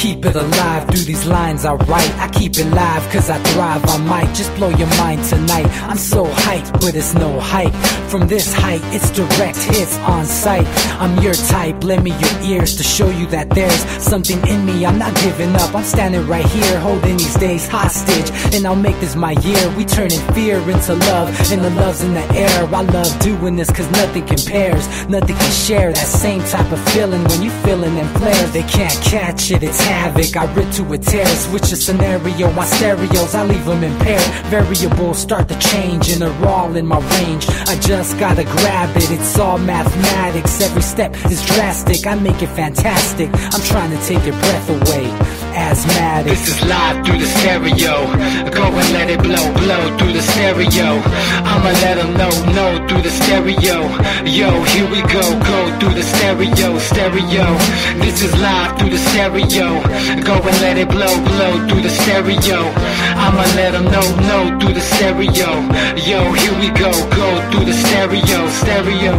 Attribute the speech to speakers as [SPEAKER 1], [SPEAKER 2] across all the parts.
[SPEAKER 1] keep it alive through these lines I write. I keep it live cause I thrive. I might just blow your mind tonight. I'm so hyped, but it's no hype. From this height, it's direct hits on sight. I'm your type, lend me your ears to show you that there's something in me. I'm not giving up, I'm standing right here, holding these days hostage. And I'll make this my year. We turning fear into love, and the love's in the air. I love doing this cause nothing compares. Nothing can share that same type of feeling when you feeling them flares. They can't catch it, it's havoc. I rip to a tear, switch a scenario. My stereos, I leave them impaired. Variables start to change and they're all in my range. I just gotta grab it, it's all mathematics. Every step is drastic, I make it fantastic. I'm trying to take your breath away. Asthmatic.
[SPEAKER 2] This is live through the stereo. Go and let it blow, blow through the stereo. I'ma let them know through the stereo. Yo, here we go through the stereo, stereo. This is live through the stereo. Go and let it blow, blow through the stereo. I'ma let them know through the stereo. Yo, here we go through the stereo, stereo.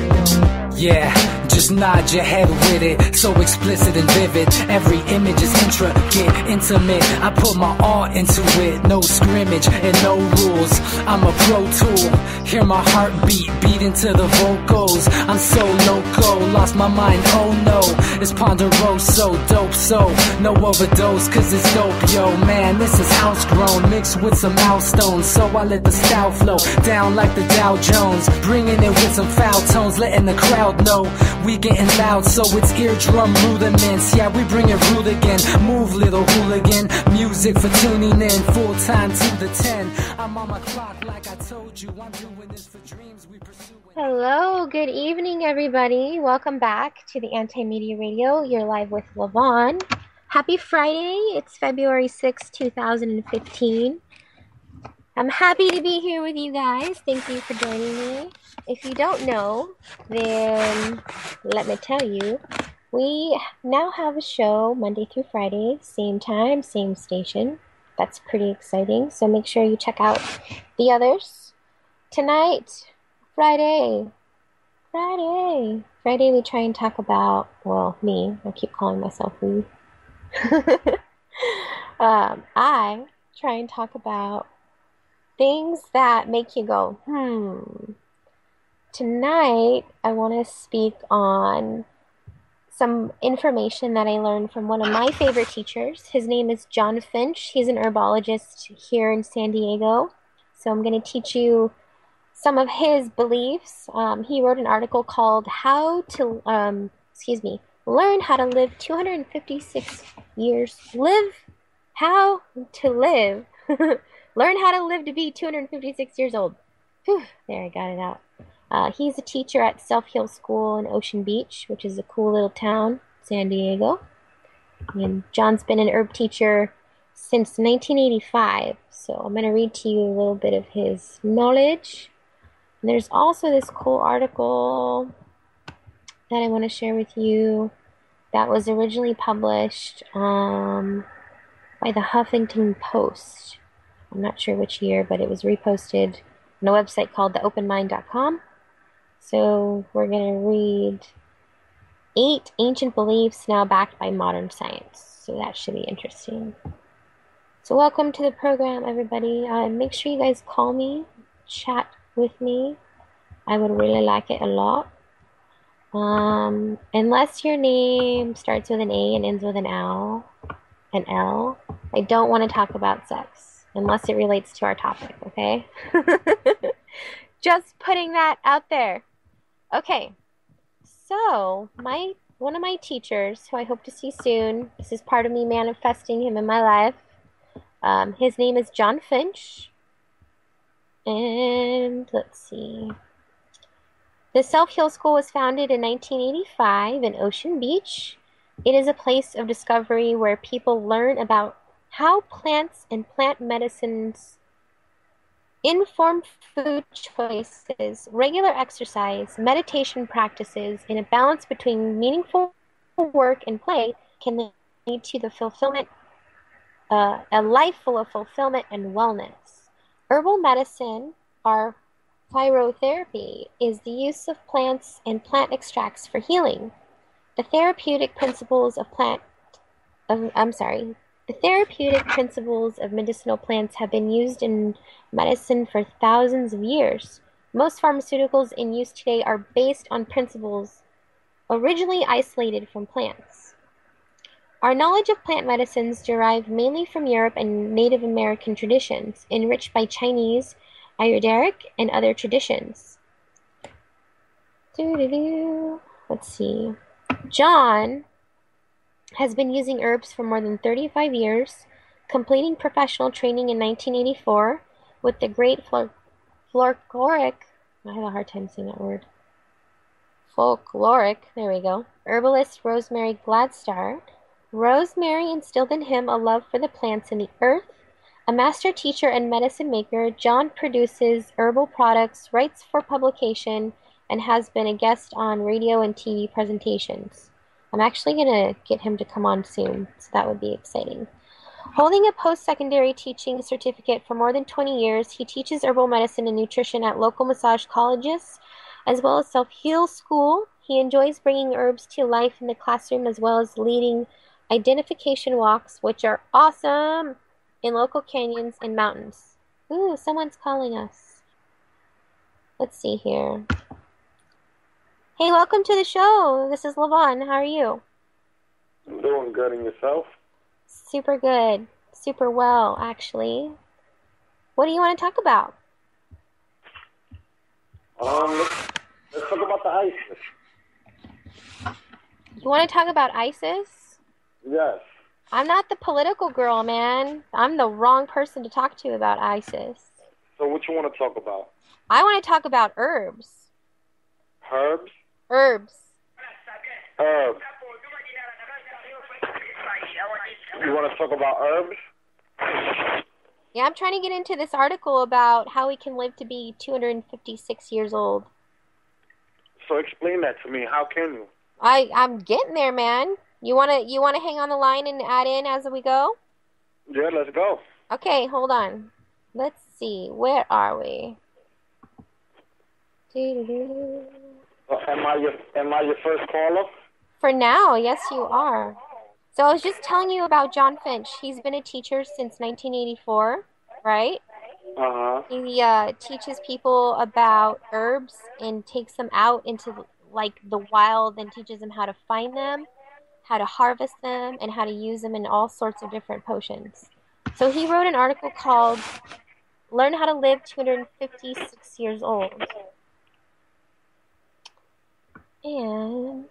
[SPEAKER 1] Yeah, just nod your head with it, so explicit and vivid. Every image is intricate, intimate. I put my all into it, no scrimmage and no rules. I'm a pro tool, hear my heartbeat, beat into the vocals. I'm so loco, lost my mind, oh no. It's ponderoso, dope, so no overdose, cause it's dope, yo. Man, this is house grown, mixed with some milestones. So I let the style flow down like the Dow Jones, bringing it with some foul tones, letting the crowd know we getting loud, so it's eardrum rudiments. Yeah, we bring it rude again. Move, little hooligan. Music for tuning in. Full time to the 10. I'm on my clock like I told you. I'm doing this for dreams we pursue.
[SPEAKER 3] Hello, good evening, everybody. Welcome back to the Anti-Media Radio. You're live with Lavon. Happy Friday. It's February 6, 2015. I'm happy to be here with you guys. Thank you for joining me. If you don't know, then let me tell you, we now have a show Monday through Friday, same time, same station. That's pretty exciting, so make sure you check out the others. Tonight, Friday, we try and talk about, well, me, I keep calling myself we. I try and talk about things that make you go, Tonight, I want to speak on some information that I learned from one of my favorite teachers. His name is John Finch. He's an herbologist here in San Diego. So I'm going to teach you some of his beliefs. He wrote an article called Learn How to Live 256 Years. How to Live. Learn how to live to be 256 years old. Whew, there, I got it out. He's a teacher at Self Heal School in Ocean Beach, which is a cool little town, San Diego. And John's been an herb teacher since 1985. So I'm going to read to you a little bit of his knowledge. And there's also this cool article that I want to share with you that was originally published by the Huffington Post. I'm not sure which year, but it was reposted on a website called theopenmind.com. So we're going to read 8 ancient beliefs now backed by modern science. So that should be interesting. So welcome to the program, everybody. Make sure you guys call me, chat with me. I would really like it a lot. Unless your name starts with an A and ends with an L, I don't want to talk about sex. Unless it relates to our topic, okay? Just putting that out there. Okay, so one of my teachers, who I hope to see soon, this is part of me manifesting him in my life. His name is John Finch. And let's see. The Self Heal School was founded in 1985 in Ocean Beach. It is a place of discovery where people learn about how plants and plant medicines inform food choices, regular exercise, meditation practices, and a balance between meaningful work and play can lead to the fulfillment, a life full of fulfillment and wellness. Herbal medicine, or phytotherapy, is the use of plants and plant extracts for healing. The therapeutic principles of plant I'm sorry. The therapeutic principles of medicinal plants have been used in medicine for thousands of years. Most pharmaceuticals in use today are based on principles originally isolated from plants. Our knowledge of plant medicines derive mainly from Europe and Native American traditions, enriched by Chinese, Ayurvedic, and other traditions. Let's see. John has been using herbs for more than 35 years, completing professional training in 1984 with the great folkloric, I have a hard time saying that word, folkloric, there we go, herbalist Rosemary Gladstar. Rosemary instilled in him a love for the plants and the earth. A master teacher and medicine maker, John produces herbal products, writes for publication, and has been a guest on radio and TV presentations. I'm actually going to get him to come on soon, so that would be exciting. Holding a post-secondary teaching certificate for more than 20 years, he teaches herbal medicine and nutrition at local massage colleges, as well as self-heal school. He enjoys bringing herbs to life in the classroom, as well as leading identification walks, which are awesome, in local canyons and mountains. Ooh, someone's calling us. Let's see here. Hey, welcome to the show. This is Levon. How are you?
[SPEAKER 4] I'm doing good, and yourself?
[SPEAKER 3] Super good. Super well, actually. What do you want to talk about?
[SPEAKER 4] Let's talk about the ISIS.
[SPEAKER 3] You want to talk about ISIS?
[SPEAKER 4] Yes.
[SPEAKER 3] I'm not the political girl, man. I'm the wrong person to talk to about ISIS.
[SPEAKER 4] So what you want to talk about?
[SPEAKER 3] I want to talk about herbs.
[SPEAKER 4] Herbs?
[SPEAKER 3] Herbs.
[SPEAKER 4] Herbs. You want to talk about herbs?
[SPEAKER 3] Yeah, I'm trying to get into this article about how we can live to be 256 years old.
[SPEAKER 4] So explain that to me. How can you?
[SPEAKER 3] I'm getting there, man. You wanna hang on the line and add in as we go?
[SPEAKER 4] Yeah, let's go.
[SPEAKER 3] Okay, hold on. Let's see. Where are we?
[SPEAKER 4] Am I your first caller?
[SPEAKER 3] For now, yes, you are. So I was just telling you about John Finch. He's been a teacher since 1984, right?
[SPEAKER 4] Uh-huh.
[SPEAKER 3] He teaches people about herbs and takes them out into like the wild and teaches them how to find them, how to harvest them, and how to use them in all sorts of different potions. So he wrote an article called Learn How to Live 256 Years Old. And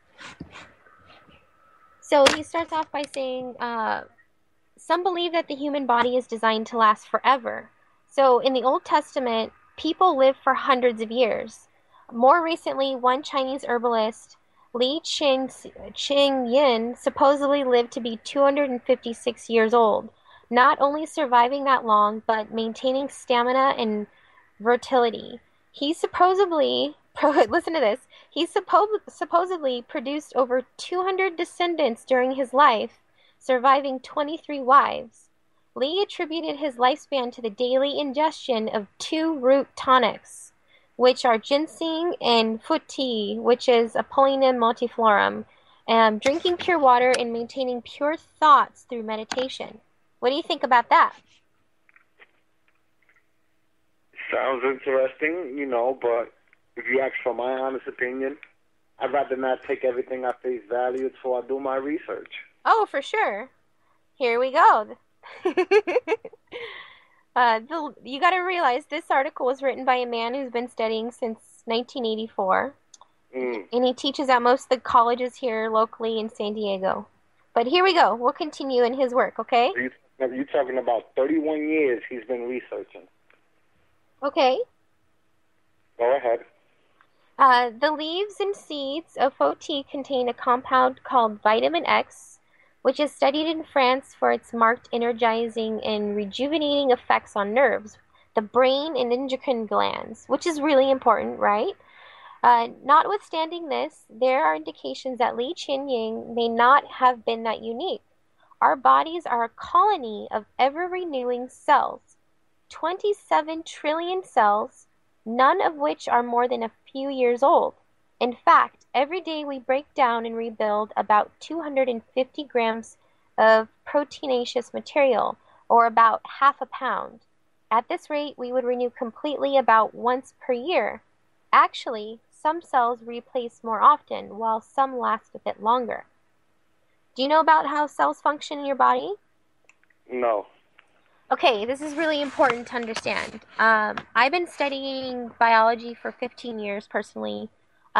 [SPEAKER 3] so he starts off by saying, some believe that the human body is designed to last forever. So in the Old Testament, people lived for hundreds of years. More recently, one Chinese herbalist, Li Qingyin, supposedly lived to be 256 years old, not only surviving that long, but maintaining stamina and vitality. He supposedly, listen to this, he supposedly produced over 200 descendants during his life, surviving 23 wives. Li attributed his lifespan to the daily ingestion of two root tonics, which are ginseng and foot tea, which is Apollonium multiflorum, and drinking pure water and maintaining pure thoughts through meditation. What do you think about that?
[SPEAKER 4] Sounds interesting, but if you ask for my honest opinion, I'd rather not take everything at face value until I do my research.
[SPEAKER 3] Oh, for sure. Here we go. You got to realize this article was written by a man who's been studying since 1984. And he teaches at most of the colleges here locally in San Diego. But here we go. We'll continue in his work, okay?
[SPEAKER 4] You're talking about 31 years he's been researching.
[SPEAKER 3] Okay.
[SPEAKER 4] Go ahead.
[SPEAKER 3] The leaves and seeds of foot tea contain a compound called vitamin X, which is studied in France for its marked energizing and rejuvenating effects on nerves, the brain, and endocrine glands, which is really important, right? Notwithstanding this, there are indications that Li Qingyin may not have been that unique. Our bodies are a colony of ever-renewing cells, 27 trillion cells, none of which are more than a few years old. In fact, every day we break down and rebuild about 250 grams of proteinaceous material, or about half a pound. At this rate, we would renew completely about once per year. Actually, some cells replace more often, while some last a bit longer. Do you know about how cells function in your body?
[SPEAKER 4] No.
[SPEAKER 3] Okay, this is really important to understand. I've been studying biology for 15 years personally.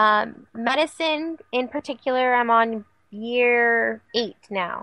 [SPEAKER 3] Medicine in particular, I'm on year 8 now.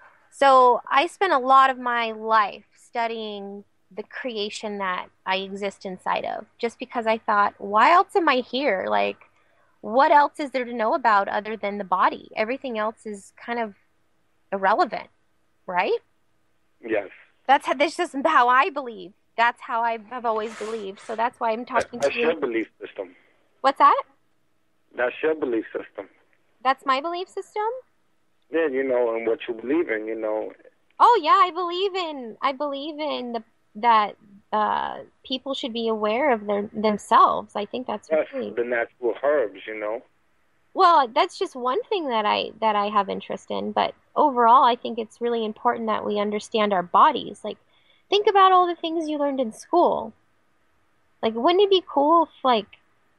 [SPEAKER 3] So I spent a lot of my life studying the creation that I exist inside of, just because I thought, why else am I here? Like, what else is there to know about other than the body? Everything else is kind of irrelevant, right?
[SPEAKER 4] Yes.
[SPEAKER 3] That's just how I believe. That's how I've always believed. So that's why I'm talking to
[SPEAKER 4] That's
[SPEAKER 3] you.
[SPEAKER 4] your belief system.
[SPEAKER 3] What's that?
[SPEAKER 4] That's your belief system.
[SPEAKER 3] That's my belief system?
[SPEAKER 4] Yeah, and what you believe in.
[SPEAKER 3] Oh yeah, I believe in that people should be aware of themselves. I think that's
[SPEAKER 4] Yes,
[SPEAKER 3] really
[SPEAKER 4] the natural herbs.
[SPEAKER 3] well, that's just one thing that I have interest in, but overall I think it's really important that we understand our bodies. Like think about all the things you learned in school. Like wouldn't it be cool if like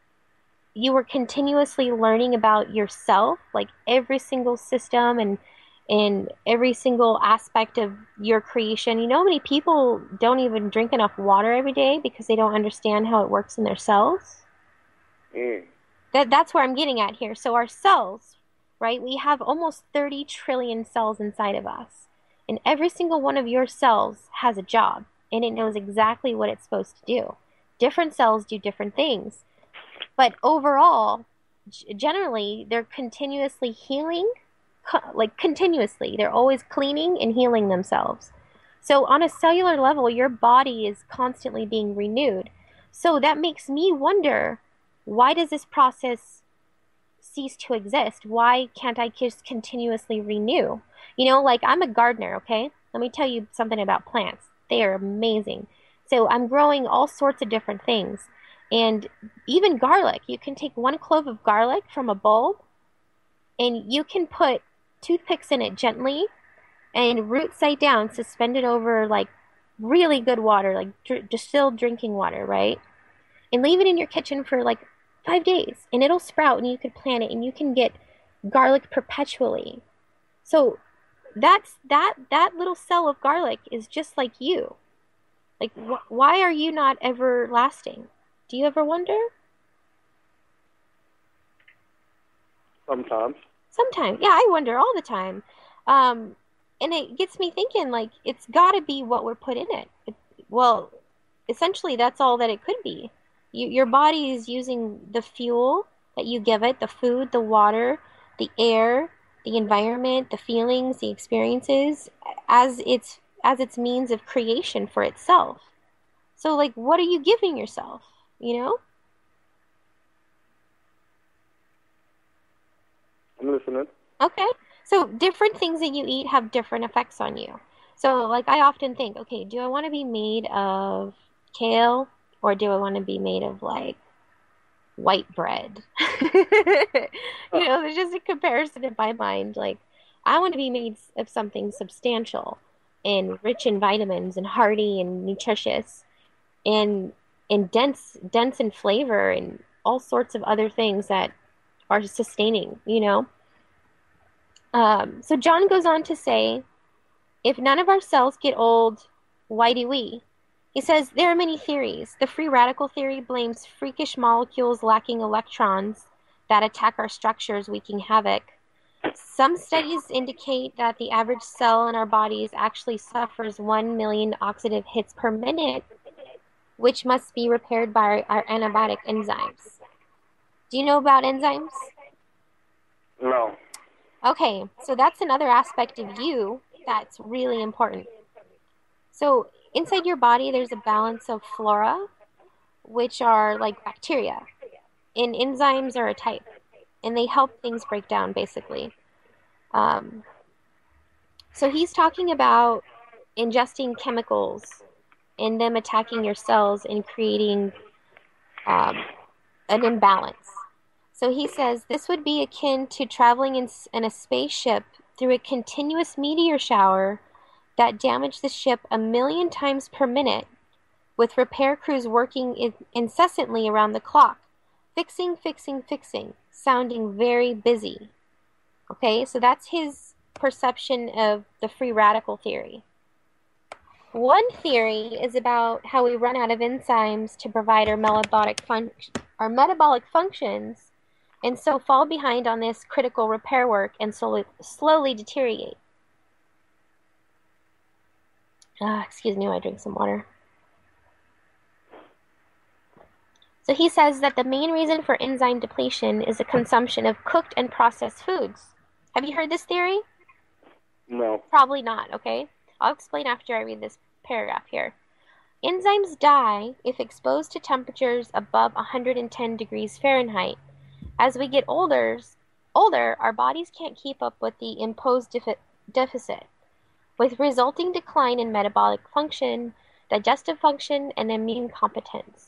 [SPEAKER 3] you were continuously learning about yourself, like every single system and every single aspect of your creation. You know how many people don't even drink enough water every day because they don't understand how it works in their cells?
[SPEAKER 4] Mm.
[SPEAKER 3] That's where I'm getting at here. So our cells, right? We have almost 30 trillion cells inside of us. And every single one of your cells has a job and it knows exactly what it's supposed to do. Different cells do different things. But overall, generally, they're continuously healing, like continuously. They're always cleaning and healing themselves. So, on a cellular level, your body is constantly being renewed. So, that makes me wonder, why does this process cease to exist? Why can't I just continuously renew? Like I'm a gardener, okay? Let me tell you something about plants. They are amazing. So I'm growing all sorts of different things. And even garlic, you can take 1 clove of garlic from a bulb and you can put toothpicks in it gently and root side down, suspend it over like really good water, like distilled drinking water, right? And leave it in your kitchen for like 5 days and it'll sprout and you could plant it and you can get garlic perpetually. So that little cell of garlic is just like you. Like why are you not everlasting? Do you ever wonder?
[SPEAKER 4] Sometimes.
[SPEAKER 3] Sometimes. Yeah, I wonder all the time. And it gets me thinking like it's got to be what we're put in it. Well, essentially that's all that it could be. Your body is using the fuel that you give it, the food, the water, the air, the environment, the feelings, the experiences as its means of creation for itself. So like what are you giving yourself, you know?
[SPEAKER 4] I'm listening.
[SPEAKER 3] Okay. So different things that you eat have different effects on you. So like I often think, okay, do I want to be made of kale or do I want to be made of like white bread? There's just a comparison in my mind. Like I want to be made of something substantial and rich in vitamins and hearty and nutritious and dense in flavor and all sorts of other things that are sustaining. So John goes on to say, if none of our cells get old, why do we? He says there are many theories. The free radical theory blames freakish molecules lacking electrons that attack our structures, wreaking havoc. Some studies indicate that the average cell in our bodies actually suffers 1 million oxidative hits per minute, which must be repaired by our antibiotic enzymes. Do you know about enzymes?
[SPEAKER 4] No.
[SPEAKER 3] Okay, so that's another aspect of you that's really important. So inside your body, there's a balance of flora, which are like bacteria, and enzymes are a type, and they help things break down, basically. Um, so he's talking about ingesting chemicals and them attacking your cells and creating an imbalance. So he says this would be akin to traveling in a spaceship through a continuous meteor shower that damaged the ship 1 million times per minute, with repair crews working incessantly around the clock, fixing, sounding very busy. Okay, so that's his perception of the free radical theory. One theory is about how we run out of enzymes to provide our metabolic functions, and so fall behind on this critical repair work and slowly deteriorate. Excuse me while I drink some water. So he says that the main reason for enzyme depletion is the consumption of cooked and processed foods. Have you heard this theory?
[SPEAKER 4] No.
[SPEAKER 3] Probably not, okay? I'll explain after I read this paragraph here. Enzymes die if exposed to temperatures above 110 degrees Fahrenheit. As we get older, our bodies can't keep up with the imposed deficit, with resulting decline in metabolic function, digestive function, and immune competence.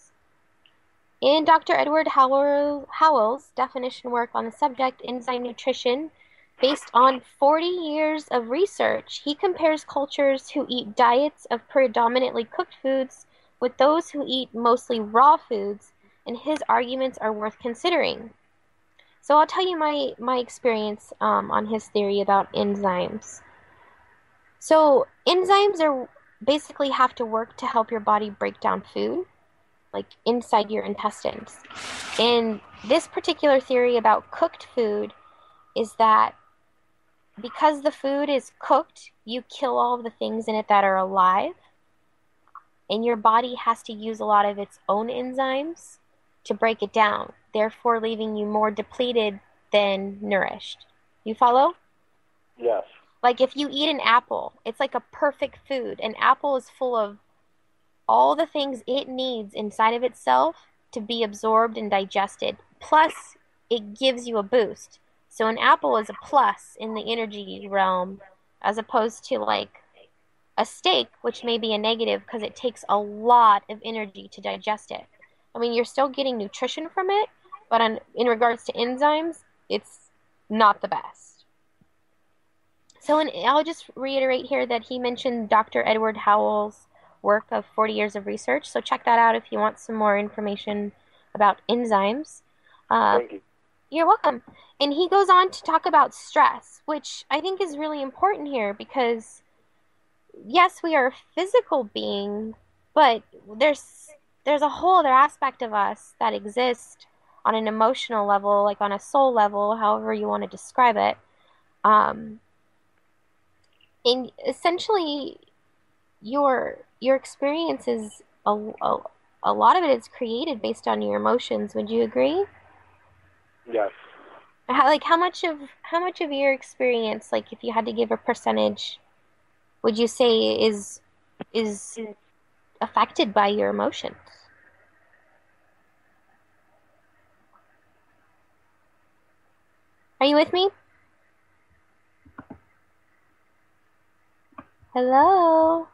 [SPEAKER 3] In Dr. Edward Howell's definition work on the subject, enzyme nutrition, based on 40 years of research, he compares cultures who eat diets of predominantly cooked foods with those who eat mostly raw foods, and his arguments are worth considering. So I'll tell you my experience on his theory about enzymes. So enzymes are basically have to work to help your body break down food, like inside your intestines. And this particular theory about cooked food is that because the food is cooked, you kill all of the things in it that are alive, and your body has to use a lot of its own enzymes to break it down, therefore leaving you more depleted than nourished. You follow?
[SPEAKER 4] Yes.
[SPEAKER 3] Like if you eat an apple, it's like a perfect food. An apple is full of all the things it needs inside of itself to be absorbed and digested. Plus, it gives you a boost. So an apple is a plus in the energy realm, as opposed to like a steak, which may be a negative because it takes a lot of energy to digest it. I mean, you're still getting nutrition from it, but in regards to enzymes, it's not the best. So I'll just reiterate here that he mentioned Dr. Edward Howell's work of 40 years of research. So check that out if you want some more information about enzymes.
[SPEAKER 4] Thank you.
[SPEAKER 3] You're welcome. And he goes on to talk about stress, which I think is really important here because, yes, we are a physical being, but there's a whole other aspect of us that exists on an emotional level, like on a soul level, however you want to describe it. And essentially, your experience is a lot of it is created based on your emotions. Would you agree?
[SPEAKER 4] Yes.
[SPEAKER 3] How much of your experience, like if you had to give a percentage, would you say is affected by your emotions? Are you with me? Hello?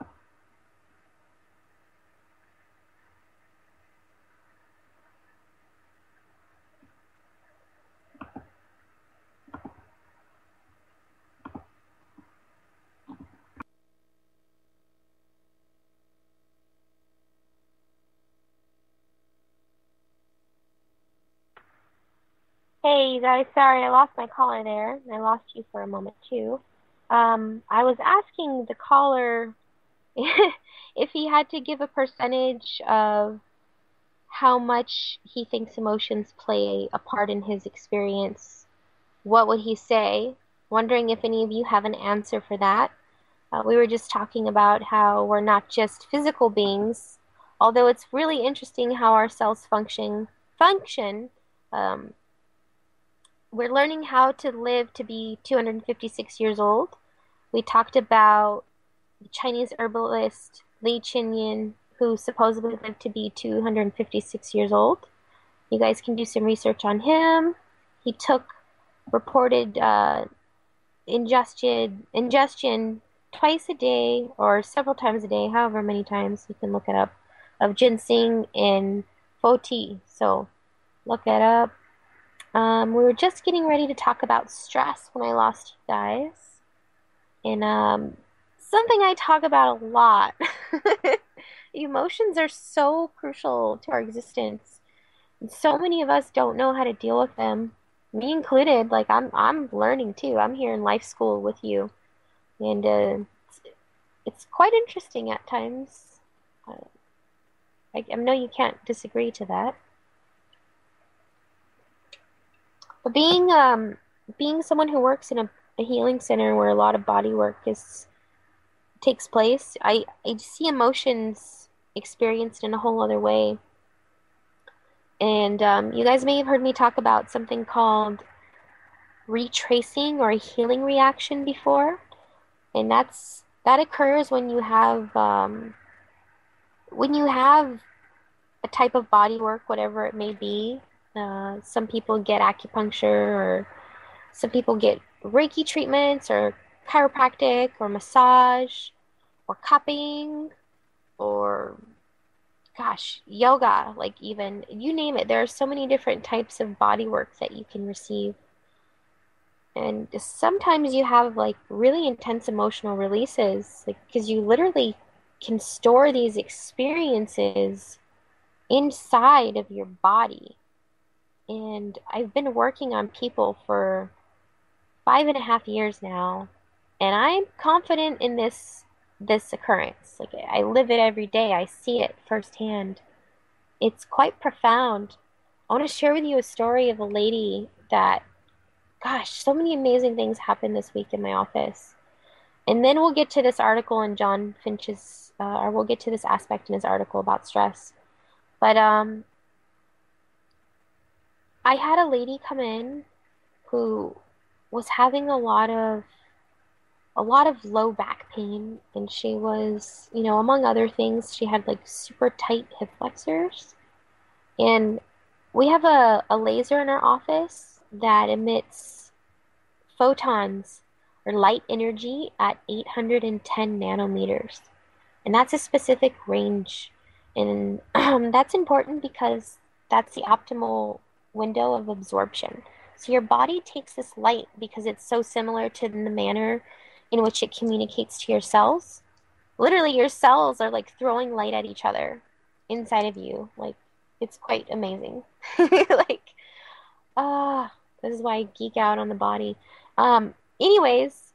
[SPEAKER 3] Hey, you guys, sorry, I lost my caller there, and I lost you for a moment, too. I was asking the caller if he had to give a percentage of how much he thinks emotions play a part in his experience, what would he say? Wondering if any of you have an answer for that. We were just talking about how we're not just physical beings, although it's really interesting how our cells function. We're learning how to live to be 256 years old. We talked about the Chinese herbalist Li Qinyan, who supposedly lived to be 256 years old. You guys can do some research on him. He took reported ingestion twice a day or several times a day, however many times, you can look it up, of ginseng and pho tea. So look it up. We were just getting ready to talk about stress when I lost you guys. And something I talk about a lot. Emotions are so crucial to our existence. And so many of us don't know how to deal with them, me included. Like I'm learning too. I'm here in life school with you, and it's quite interesting at times. Uh, I know you can't disagree to that. But being someone who works in a healing center where a lot of body work is takes place, I see emotions experienced in a whole other way. And you guys may have heard me talk about something called retracing or a healing reaction before, and that occurs when you have a type of body work, whatever it may be. Some people get acupuncture, or some people get Reiki treatments, or chiropractic, or massage, or cupping, or gosh, yoga, like even you name it. There are so many different types of body work that you can receive. And sometimes you have like really intense emotional releases, like because you literally can store these experiences inside of your body. And I've been working on people for 5.5 years now, and I'm confident in this occurrence. Like I live it every day. I see it firsthand. It's quite profound. I want to share with you a story of a lady that, gosh, so many amazing things happened this week in my office. And then we'll get to this article in John Finch's, or we'll get to this aspect in his article about stress. But I had a lady come in who was having a lot of low back pain, and she was, among other things, she had like super tight hip flexors. And we have a laser in our office that emits photons or light energy at 810 nanometers. And that's a specific range. And that's important because that's the optimal window of absorption. So your body takes this light because it's so similar to the manner in which it communicates to your cells. Literally, your cells are like throwing light at each other inside of you. Like, it's quite amazing. Like, ah, this is why I geek out on the body. Anyways,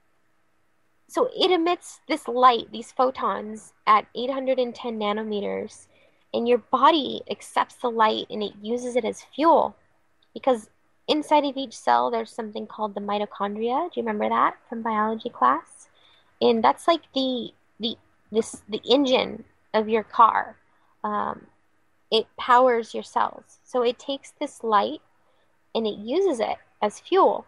[SPEAKER 3] so it emits this light, these photons at 810 nanometers, and your body accepts the light and it uses it as fuel because inside of each cell there's something called the mitochondria. Do you remember that from biology class? And that's like the engine of your car. Um, it powers your cells. So it takes this light and it uses it as fuel.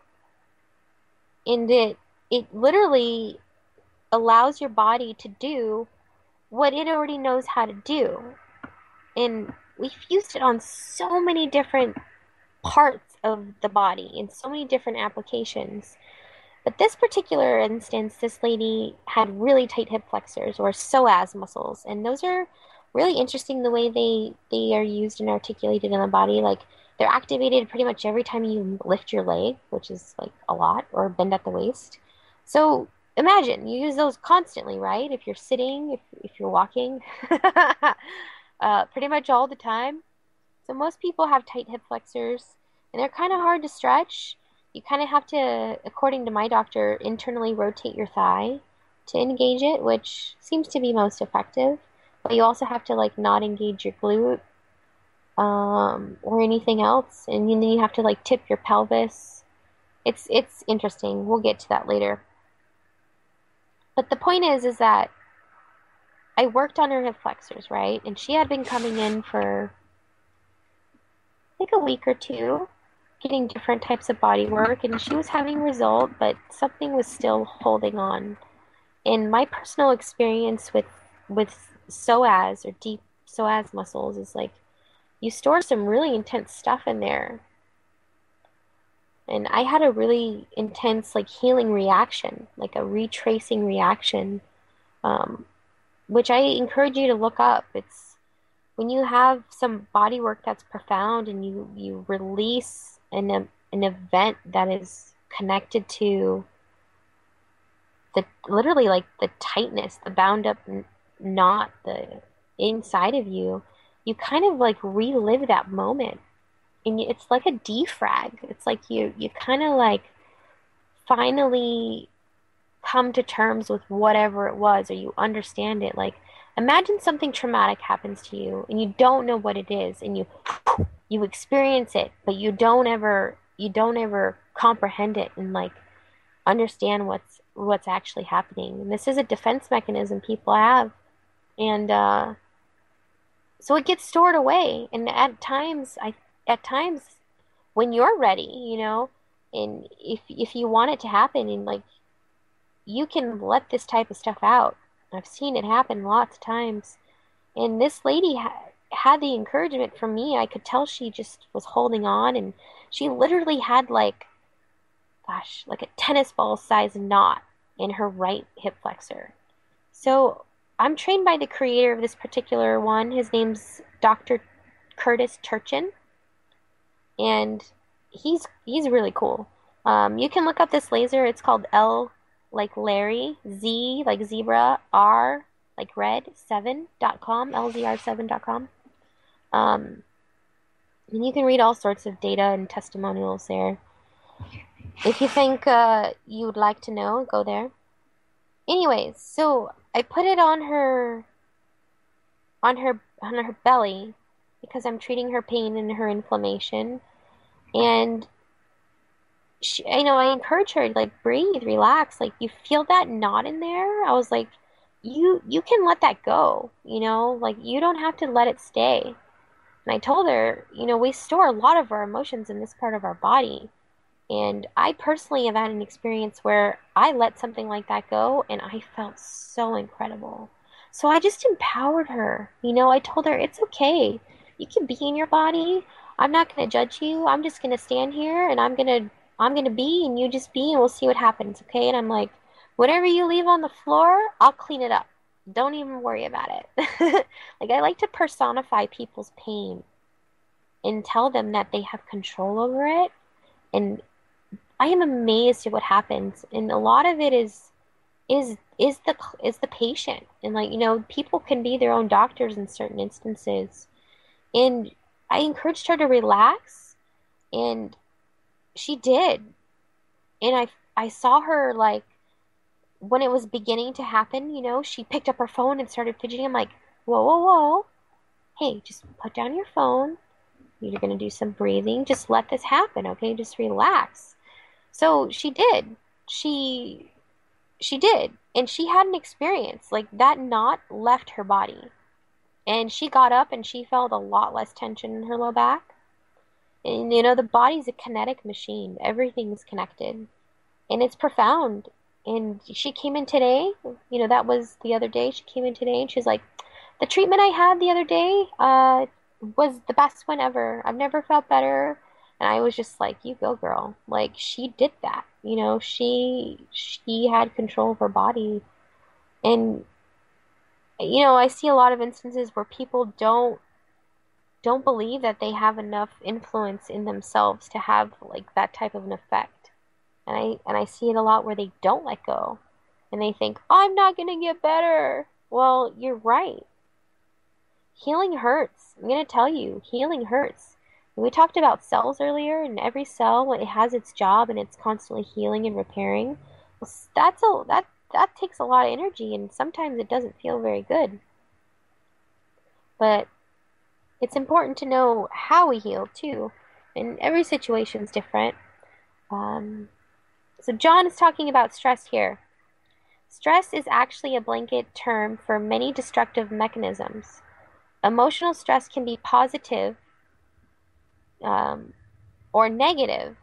[SPEAKER 3] And it literally allows your body to do what it already knows how to do. And we've used it on so many different parts of the body in so many different applications. But this particular instance, this lady had really tight hip flexors or psoas muscles, and those are really interesting the way they are used and articulated in the body. Like they're activated pretty much every time you lift your leg, which is like a lot, or bend at the waist. So imagine you use those constantly, right? If you're sitting, if you're walking, pretty much all the time. So most people have tight hip flexors, and they're kind of hard to stretch. You kind of have to, according to my doctor, internally rotate your thigh to engage it, which seems to be most effective. But you also have to like not engage your glute, or anything else, and then you have to like tip your pelvis. It's interesting. We'll get to that later. But the point is that I worked on her hip flexors, right? And she had been coming in for like a week or two, getting different types of body work, and she was having result, but something was still holding on. And my personal experience with psoas or deep psoas muscles is like you store some really intense stuff in there. And I had a really intense like healing reaction, like a retracing reaction, um, which I encourage you to look up. It's when you have some body work that's profound and you release an event that is connected to the literally like the tightness, the bound up knot, the inside of you, you kind of like relive that moment. And it's like a defrag. It's like you kind of like finally come to terms with whatever it was, or you understand it. Like imagine something traumatic happens to you and you don't know what it is, and you experience it, but you don't ever comprehend it and like understand what's actually happening. And this is a defense mechanism people have. And so it gets stored away. And at times when you're ready, and if you want it to happen, and like you can let this type of stuff out. I've seen it happen lots of times. And this lady had the encouragement from me. I could tell she just was holding on, and she literally had like, gosh, like a tennis ball size knot in her right hip flexor. So I'm trained by the creator of this particular one. His name's Dr. Curtis Turchin, and he's really cool. You can look up this laser. It's called L like Larry, Z like zebra, R like red, 7.com, LZR7.com. And you can read all sorts of data and testimonials there. If you think you would like to know, go there. Anyways, so I put it on her belly because I'm treating her pain and her inflammation. And I encourage her, like, breathe, relax. Like, you feel that knot in there? I was like, you can let that go, like you don't have to let it stay. And I told her, we store a lot of our emotions in this part of our body. And I personally have had an experience where I let something like that go and I felt so incredible. So I just empowered her. I told her, it's okay. You can be in your body. I'm not going to judge you. I'm just going to stand here and I'm going to be, and you just be, and we'll see what happens, okay? And I'm like, whatever you leave on the floor, I'll clean it up. Don't even worry about it. Like, I like to personify people's pain and tell them that they have control over it. And I am amazed at what happens. And a lot of it is the patient. And like, people can be their own doctors in certain instances. And I encouraged her to relax, and she did. And I saw her, like, when it was beginning to happen, she picked up her phone and started fidgeting. I'm like, whoa, whoa, whoa. Hey, just put down your phone. You're going to do some breathing. Just let this happen, okay? Just relax. So she did. She did. And she had an experience. Like, that knot left her body. And she got up and she felt a lot less tension in her low back. And, the body's a kinetic machine. Everything's connected. And it's profound. And she came in today. That was the other day. She came in today and she's like, the treatment I had the other day was the best one ever. I've never felt better. And I was just like, you go, girl. Like, she did that. She had control of her body. And, I see a lot of instances where people don't believe that they have enough influence in themselves to have like that type of an effect. And I see it a lot where they don't let go. And they think, I'm not going to get better. Well, you're right. Healing hurts. I'm going to tell you, healing hurts. We talked about cells earlier, and every cell, it has its job and it's constantly healing and repairing. Well, that takes a lot of energy, and sometimes it doesn't feel very good. But it's important to know how we heal too, and every situation's different. So John is talking about stress here. Stress is actually a blanket term for many destructive mechanisms. Emotional stress can be positive or negative.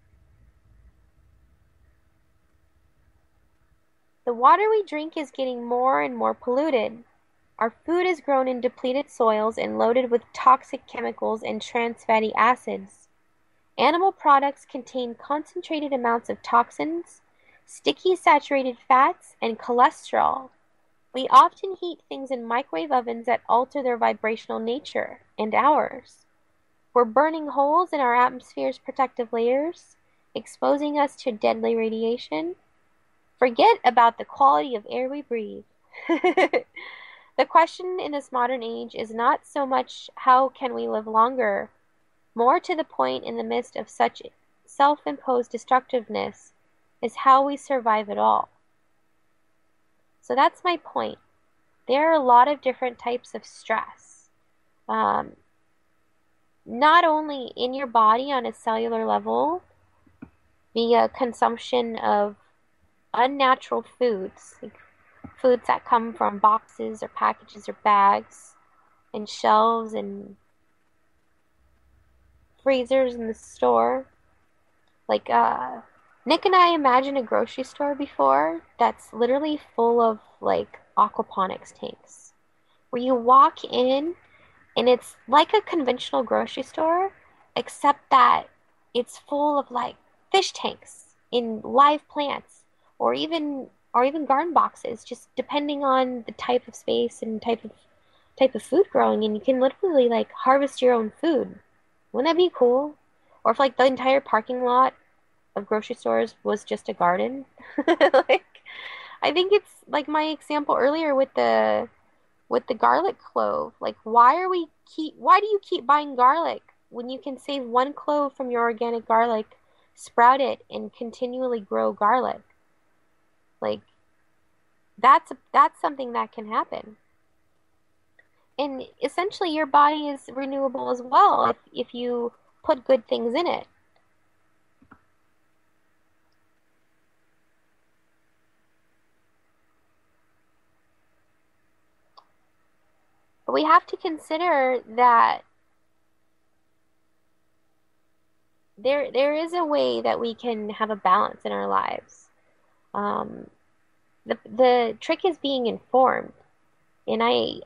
[SPEAKER 3] The water we drink is getting more and more polluted. Our food is grown in depleted soils and loaded with toxic chemicals and trans fatty acids. Animal products contain concentrated amounts of toxins, sticky saturated fats, and cholesterol. We often heat things in microwave ovens that alter their vibrational nature, and ours. We're burning holes in our atmosphere's protective layers, exposing us to deadly radiation. forget about the quality of air we breathe. The question in this modern age is not so much how can we live longer, more to the point in the midst of such self-imposed destructiveness is how we survive it all. So that's my point. There are a lot of different types of stress. Not only in your body on a cellular level, via consumption of unnatural foods, like foods that come from boxes or packages or bags and shelves and freezers in the store. Like, Nick and I imagined a grocery store before that's literally full of like aquaponics tanks, where you walk in and it's like a conventional grocery store, except that it's full of like fish tanks in live plants, or even garden boxes, just depending on the type of space and type of food growing, and you can literally like harvest your own food. Wouldn't that be cool? Or if like the entire parking lot of grocery stores was just a garden. Like, I think it's like my example earlier with the garlic clove. Like, why do you keep buying garlic when you can save one clove from your organic garlic, sprout it, and continually grow garlic? Like, that's something that can happen. And essentially your body is renewable as well if you put good things in it. But we have to consider that there is a way that we can have a balance in our lives. Um, the trick is being informed, and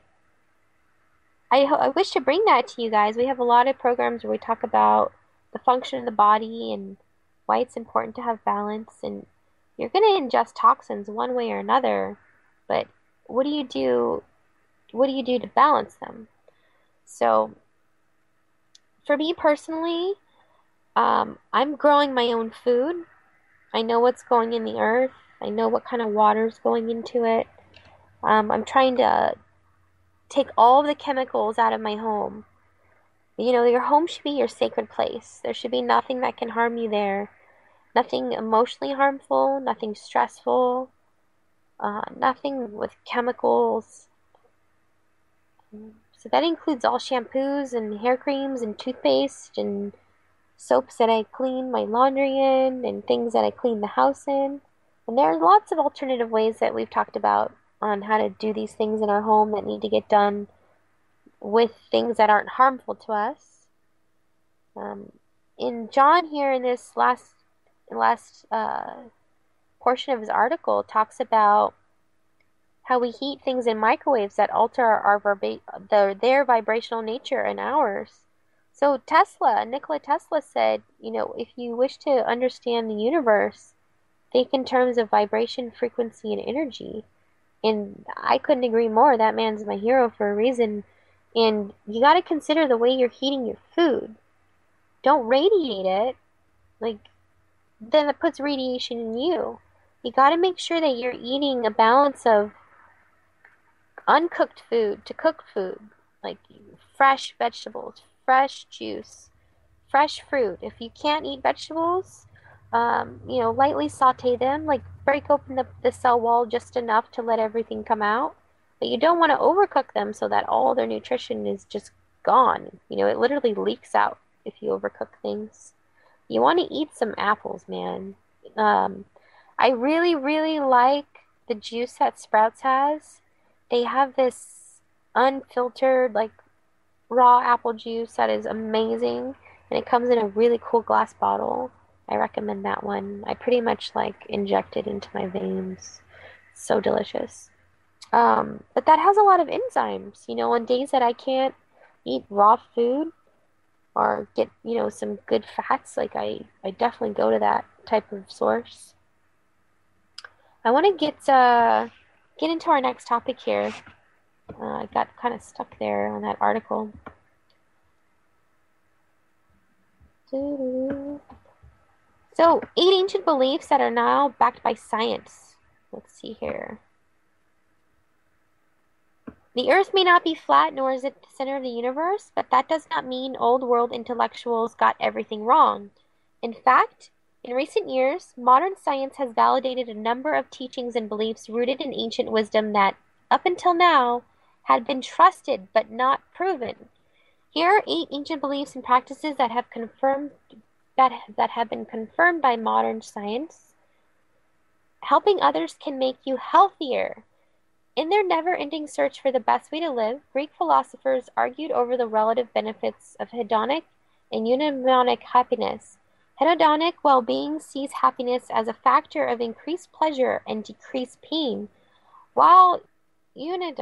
[SPEAKER 3] I wish to bring that to you guys. We have a lot of programs where we talk about the function of the body and why it's important to have balance. And you're going to ingest toxins one way or another, but what do you do? What do you do to balance them? So, for me personally, I'm growing my own food. I know what's going in the earth. I know what kind of water's going into it. I'm trying to take all of the chemicals out of my home. You know, your home should be your sacred place. There should be nothing that can harm you there. Nothing emotionally harmful, nothing stressful, nothing with chemicals. So that includes all shampoos and hair creams and toothpaste and soaps that I clean my laundry in and things that I clean the house in. And there are lots of alternative ways that we've talked about on how to do these things in our home that need to get done with things that aren't harmful to us. In John here in this last portion of his article talks about how we heat things in microwaves that alter their vibrational nature and ours. So Nikola Tesla said, you know, if you wish to understand the universe, think in terms of vibration, frequency, and energy. And I couldn't agree more. That man's my hero for a reason. And you got to consider the way you're heating your food. Don't radiate it. Like, then it puts radiation in you. You got to make sure that you're eating a balance of uncooked food to cooked food, like fresh vegetables, fresh juice, fresh fruit. If you can't eat vegetables, lightly saute them, like break open the cell wall just enough to let everything come out. But you don't want to overcook them so that all their nutrition is just gone. You know, it literally leaks out if you overcook things. You want to eat some apples, man. I really, really like the juice that Sprouts has. They have this unfiltered, like, raw apple juice that is amazing, and it comes in a really cool glass bottle. I recommend that one. I pretty much, like, inject it into my veins. So delicious. But that has a lot of enzymes. You know, on days that I can't eat raw food or get, some good fats, like, I definitely go to that type of source. I want to get into our next topic here. I got kind of stuck there on that article. So, 8 ancient beliefs that are now backed by science. let's see here. The Earth may not be flat, nor is it the center of the universe, but that does not mean old world intellectuals got everything wrong. In fact, in recent years, modern science has validated a number of teachings and beliefs rooted in ancient wisdom that, up until now, had been trusted but not proven. Here are 8 ancient beliefs and practices that have been confirmed by modern science. Helping others can make you healthier. In their never-ending search for the best way to live, Greek philosophers argued over the relative benefits of hedonic and eudaimonic happiness. Hedonic well-being sees happiness as a factor of increased pleasure and decreased pain, while human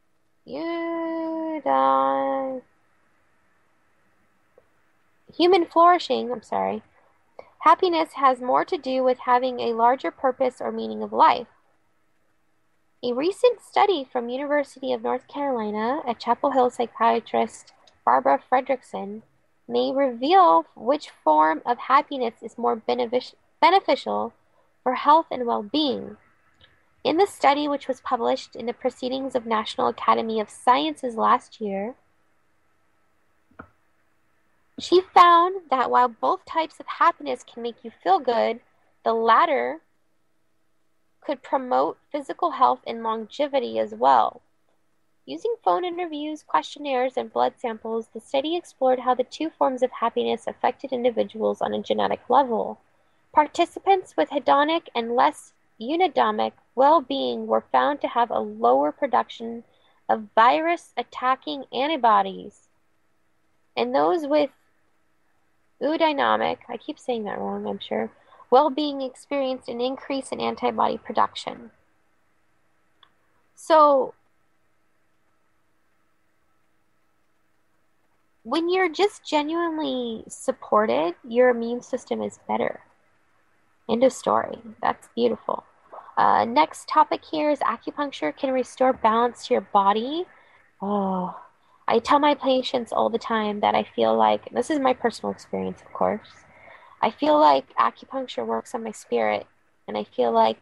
[SPEAKER 3] flourishing, happiness has more to do with having a larger purpose or meaning of life. A recent study from University of North Carolina, a Chapel Hill psychiatrist, Barbara Fredrickson, may reveal which form of happiness is more beneficial for health and well-being. In the study, which was published in the Proceedings of National Academy of Sciences last year, she found that while both types of happiness can make you feel good, the latter could promote physical health and longevity as well. Using phone interviews, questionnaires, and blood samples, the study explored how the two forms of happiness affected individuals on a genetic level. Participants with hedonic and less eudaimonic well-being were found to have a lower production of virus-attacking antibodies. And those with eudaimonic, I keep saying that wrong, I'm sure, well-being experienced an increase in antibody production. So, when you're just genuinely supported, your immune system is better. End of story. That's beautiful. Next topic here is acupuncture can restore balance to your body. Oh, I tell my patients all the time that I feel like, this is my personal experience, of course, I feel like acupuncture works on my spirit, and I feel like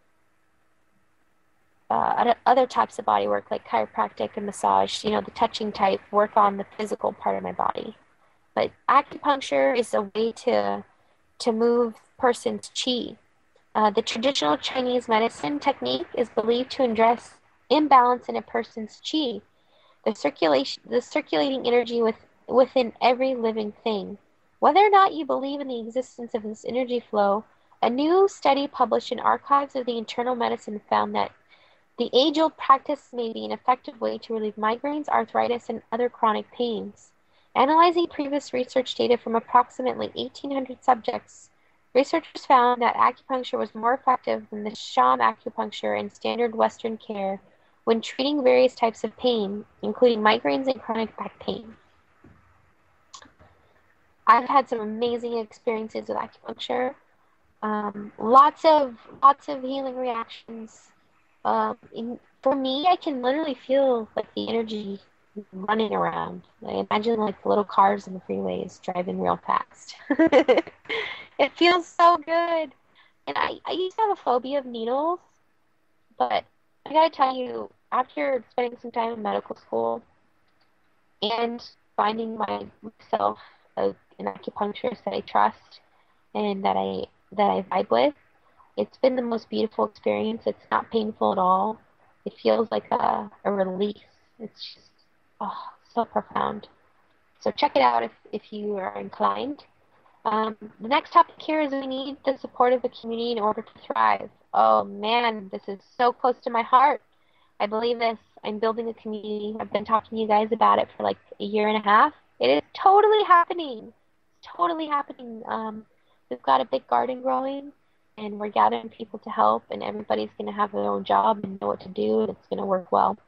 [SPEAKER 3] other types of body work, like chiropractic and massage, the touching type, work on the physical part of my body. But acupuncture is a way to move person's qi. The traditional Chinese medicine technique is believed to address imbalance in a person's qi, the circulating energy within every living thing. Whether or not you believe in the existence of this energy flow, a new study published in Archives of the Internal Medicine found that the age-old practice may be an effective way to relieve migraines, arthritis, and other chronic pains. Analyzing previous research data from approximately 1,800 subjects, researchers found that acupuncture was more effective than the sham acupuncture and standard Western care when treating various types of pain, including migraines and chronic back pain. I've had some amazing experiences with acupuncture. Lots of healing reactions. For me, I can literally feel like the energy running around. I imagine like little cars in the freeways driving real fast. It feels so good. And I used to have a phobia of needles, but I gotta tell you, after spending some time in medical school and finding myself an acupuncturist that I trust and that I vibe with, it's been the most beautiful experience. It's not painful at all. It feels like a release. It's just so profound. So check it out if you are inclined. The next topic here is we need the support of the community in order to thrive. Oh man, this is so close to my heart. I believe this. I'm building a community. I've been talking to you guys about it for like a year and a half. It is totally happening. It's totally happening. We've got a big garden growing, and we're gathering people to help, and everybody's going to have their own job and know what to do, and it's going to work well.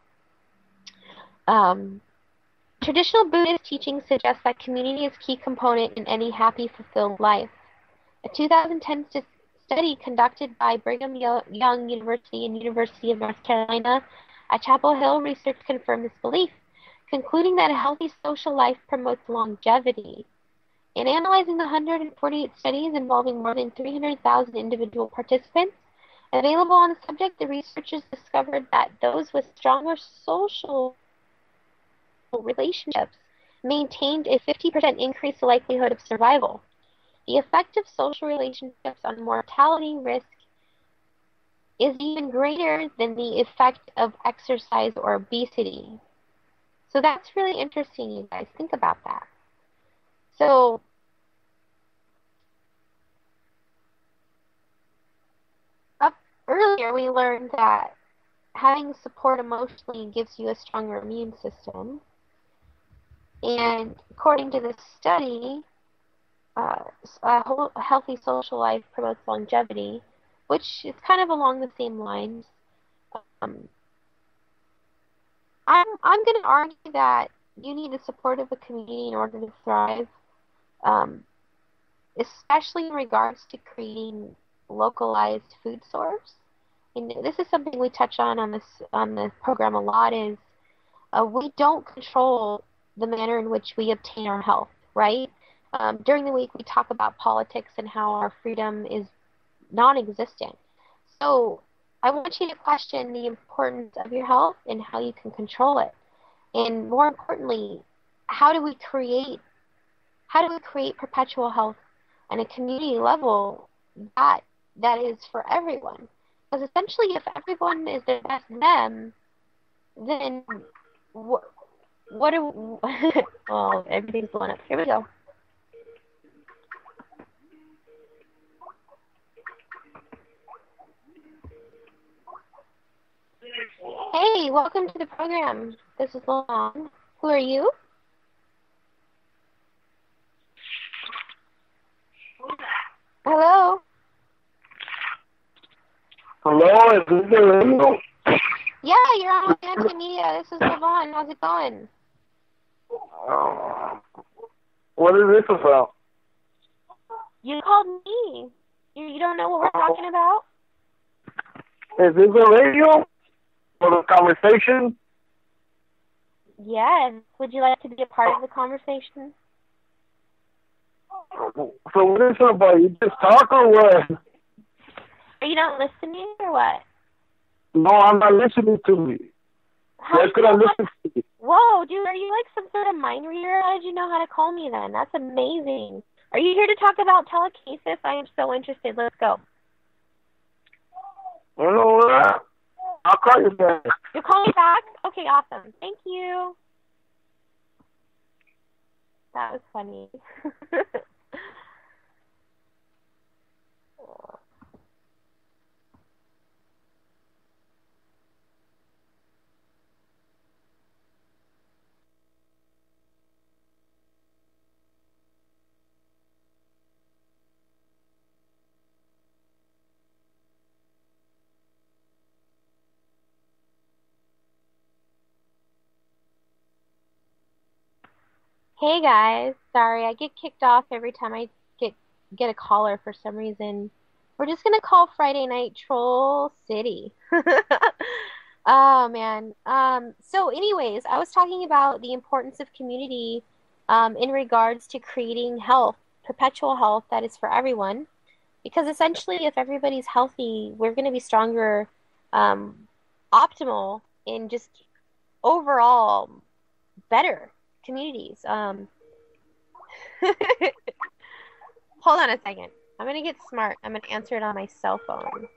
[SPEAKER 3] Traditional Buddhist teachings suggest that community is a key component in any happy, fulfilled life. A 2010 study conducted by Brigham Young University and University of North Carolina at Chapel Hill research confirmed this belief, concluding that a healthy social life promotes longevity. In analyzing the 148 studies involving more than 300,000 individual participants, Available on the subject, the researchers discovered that those with stronger social relationships maintained a 50% increased likelihood of survival. The effect of social relationships on mortality risk is even greater than the effect of exercise or obesity. So that's really interesting, you guys. Think about that. So, up earlier we learned that having support emotionally gives you a stronger immune system. And according to this study, a healthy social life promotes longevity, which is kind of along the same lines. I'm going to argue that you need the support of a community in order to thrive, especially in regards to creating localized food source. And this is something we touch on the program a lot. Is we don't control the manner in which we obtain our health, right? During the week, we talk about politics and how our freedom is non-existent. So I want you to question the importance of your health and how you can control it. And more importantly, how do we create perpetual health on a community level that is for everyone? Because essentially, if everyone is their best them, then what do well, everything's blowing up. Here we go. Hey, welcome to the program. This is Long. Who are you? Hello?
[SPEAKER 5] Hello, is this the radio?
[SPEAKER 3] Yeah, you're on Fancy Media. This is Levon. How's it going?
[SPEAKER 5] What is this about?
[SPEAKER 3] You called me. You don't know what we're talking about?
[SPEAKER 5] Is this the radio? For the conversation?
[SPEAKER 3] Yes. Would you like to be a part of the conversation?
[SPEAKER 5] So what is it about? You just talk or what?
[SPEAKER 3] Are you not listening or what?
[SPEAKER 5] No, I'm not listening to you. Why could I listen to you?
[SPEAKER 3] Whoa, dude, are you like some sort of mind reader? How did you know how to call me then? That's amazing. Are you here to talk about telekinesis? I am so interested. Let's go.
[SPEAKER 5] You know what? I'll call you back.
[SPEAKER 3] You'll call me back? Okay, awesome. Thank you. That was funny. Hey guys, sorry, I get kicked off every time I get a caller for some reason. We're just gonna call Friday Night Troll City. Oh man. So anyways, I was talking about the importance of community in regards to creating health, perpetual health that is for everyone. Because essentially if everybody's healthy, we're gonna be stronger, optimal, and just overall better communities. Hold on a second. I'm gonna get smart. I'm gonna answer it on my cell phone.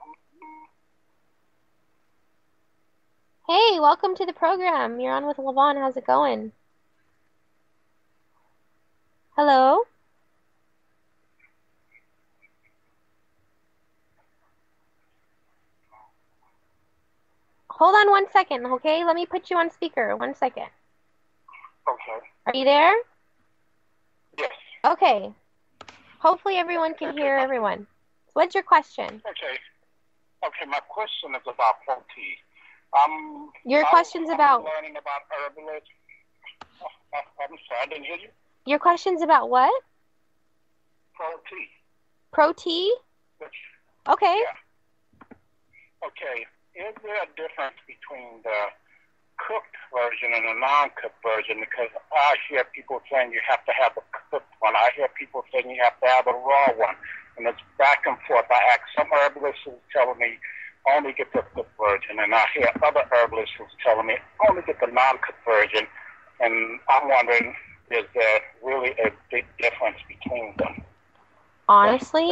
[SPEAKER 3] Hey, welcome to the program. You're on with Levon. How's it going? Hello? Hold on 1 second, okay? Let me put you on speaker. 1 second.
[SPEAKER 5] Okay.
[SPEAKER 3] Are you there?
[SPEAKER 5] Yes.
[SPEAKER 3] Okay. Hopefully everyone can hear everyone. What's your question?
[SPEAKER 5] Okay, my question is about protein.
[SPEAKER 3] Your question's about...
[SPEAKER 5] learning about herbalism. I'm sorry, I didn't hear you.
[SPEAKER 3] Your question's about what?
[SPEAKER 5] Protein.
[SPEAKER 3] Pro-tea? Okay.
[SPEAKER 5] Yeah. Okay. Is there a difference between the cooked version and the non-cooked version? Because I hear people saying you have to have a cooked one. I hear people saying you have to have a raw one. And it's back and forth. I asked some herbalists who telling me only get the cooked version, and I hear other herbalists who's telling me only get the non-cooked version, and I'm wondering, is there really a big difference between them?
[SPEAKER 3] Honestly,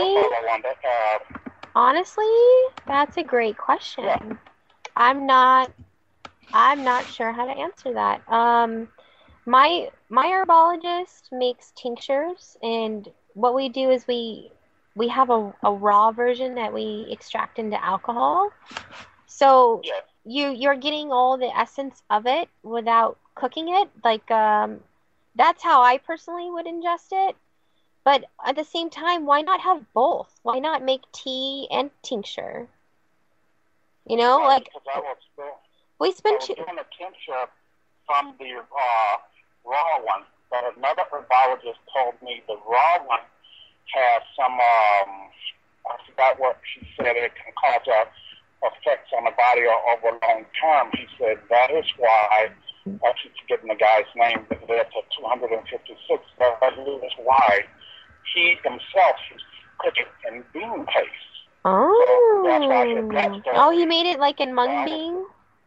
[SPEAKER 3] that's a great question.
[SPEAKER 5] Yeah.
[SPEAKER 3] I'm not sure how to answer that. My herbologist makes tinctures, and what we do is we have a raw version that we extract into alcohol. So
[SPEAKER 5] Yes.
[SPEAKER 3] you're getting all the essence of it without cooking it. Like that's how I personally would ingest it. But at the same time, why not have both? Why not make tea and tincture? You know, like we spend
[SPEAKER 5] doing a tincture from the raw one, but another herbologist told me the raw one has some, I forgot what she said, it can cause effects on the body over long term. He said that is why, I keep forgetting the guy's name, but they're to 256, that is why he himself is cooking in bean paste.
[SPEAKER 3] Oh.
[SPEAKER 5] So that's why I said that's the,
[SPEAKER 3] oh, he made it like in mung bean?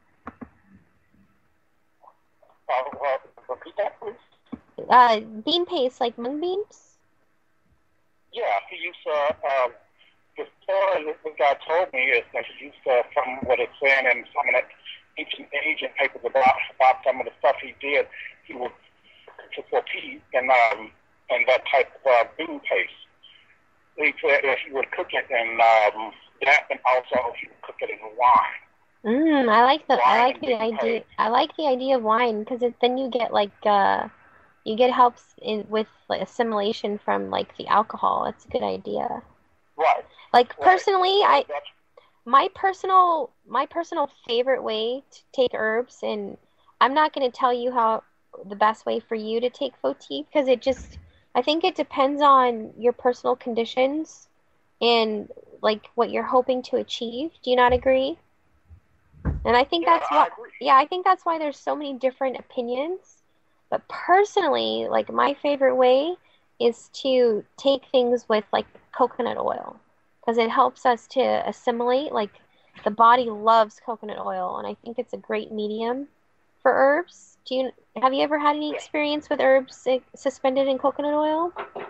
[SPEAKER 5] Repeat that, please.
[SPEAKER 3] Bean paste, like mung beans?
[SPEAKER 5] Yeah, he used to, the story the guy told me is that he used to, from what it's saying in some of the ancient papers about some of the stuff he did, he would for tea and that type of bean paste. He said if he would cook it in that, and also he would cook it in wine.
[SPEAKER 3] I like the idea. I like the idea of wine because then you get like you get helps with like assimilation from like the alcohol. It's a good idea.
[SPEAKER 5] Right.
[SPEAKER 3] Like personally, my personal favorite way to take herbs, and I'm not going to tell you how the best way for you to take Foti because I think it depends on your personal conditions and like what you're hoping to achieve. Do you not agree? And I think I think that's why there's so many different opinions. But personally, like my favorite way is to take things with like coconut oil because it helps us to assimilate. Like the body loves coconut oil, and I think it's a great medium for herbs. Have you ever had any experience with herbs suspended in coconut oil?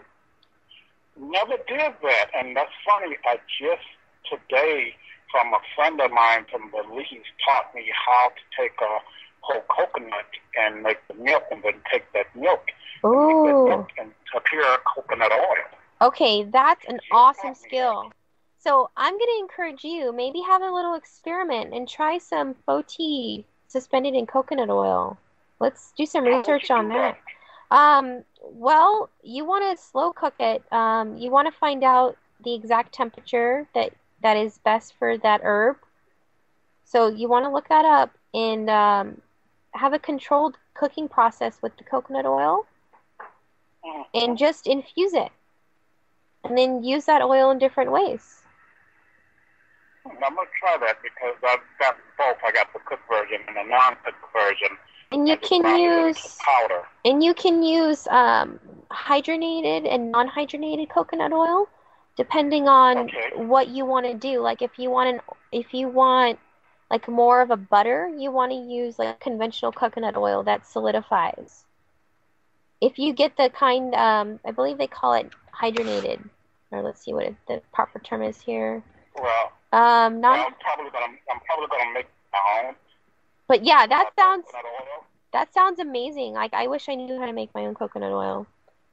[SPEAKER 5] Never did that, and that's funny. I just today, from a friend of mine from Belize, taught me how to take a whole coconut and make the milk, and then take that milk and pure coconut oil.
[SPEAKER 3] Okay, that's an awesome skill. So I'm going to encourage you, maybe have a little experiment and try some Foti suspended in coconut oil. Let's do some research on that. Well, you want to slow cook it. You want to find out the exact temperature that is best for that herb. So you want to look that up and have a controlled cooking process with the coconut oil and just infuse it. And then use that oil in different ways.
[SPEAKER 5] I'm going to try that because I've got both. I got the cooked version and the non-cooked version.
[SPEAKER 3] And you can use hydrogenated and non-hydrogenated coconut oil, depending on what you want to do. Like if you want like more of a butter, you want to use like conventional coconut oil that solidifies. If you get the kind, I believe they call it hydrogenated, or let's see what the proper term is here.
[SPEAKER 5] Well, I'm probably gonna make my own.
[SPEAKER 3] But yeah, that sounds amazing. Like I wish I knew how to make my own coconut oil.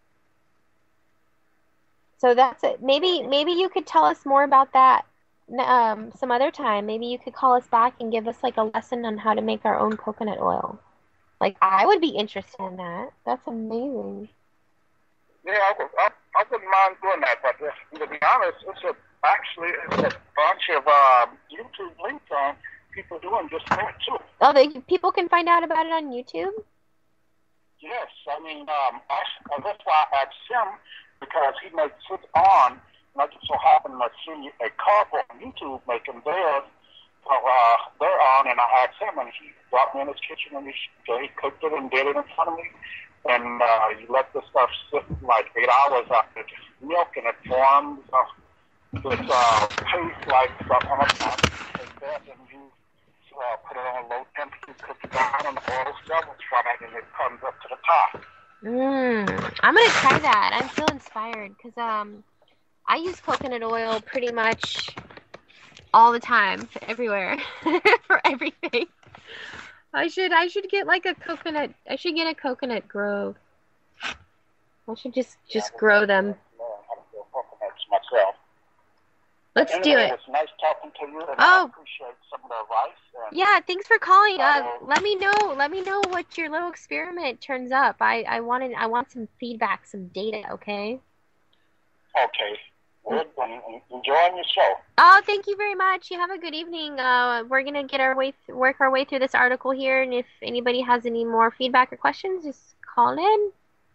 [SPEAKER 3] So that's it. Maybe you could tell us more about that some other time. Maybe you could call us back and give us like a lesson on how to make our own coconut oil. Like I would be interested in that. That's amazing.
[SPEAKER 5] Yeah, I wouldn't mind doing that, but to be honest, it's a bunch of YouTube links on people doing just that too.
[SPEAKER 3] Oh, people can find out about it on YouTube?
[SPEAKER 5] Yes, I mean, that's why I asked him, because he makes his on, and I just so happened to see a couple on YouTube making theirs, so they're on, and I asked him, and he brought me in his kitchen, and he cooked it and did it in front of me, and you let the stuff sit like 8 hours after milk, and it forms this paste like stuff on a pot. you put it on low temperature, cook it down, and the oil doubles from it, and it comes up to the top.
[SPEAKER 3] I'm gonna try that. I'm so inspired because I use coconut oil pretty much all the time, everywhere, for everything. I should get like a coconut. I should get a coconut grove. I should just grow them.
[SPEAKER 5] Learn how to grow coconuts myself.
[SPEAKER 3] Let's do it.
[SPEAKER 5] It was nice talking to you, and
[SPEAKER 3] Oh.
[SPEAKER 5] I appreciate some of the advice.
[SPEAKER 3] Yeah, thanks for calling. Let me know what your little experiment turns up. I want some feedback, some data, okay?
[SPEAKER 5] Okay. Good. I'm enjoying your show.
[SPEAKER 3] Oh, thank you very much. You have a good evening. We're gonna work our way through this article here, and if anybody has any more feedback or questions, just call in.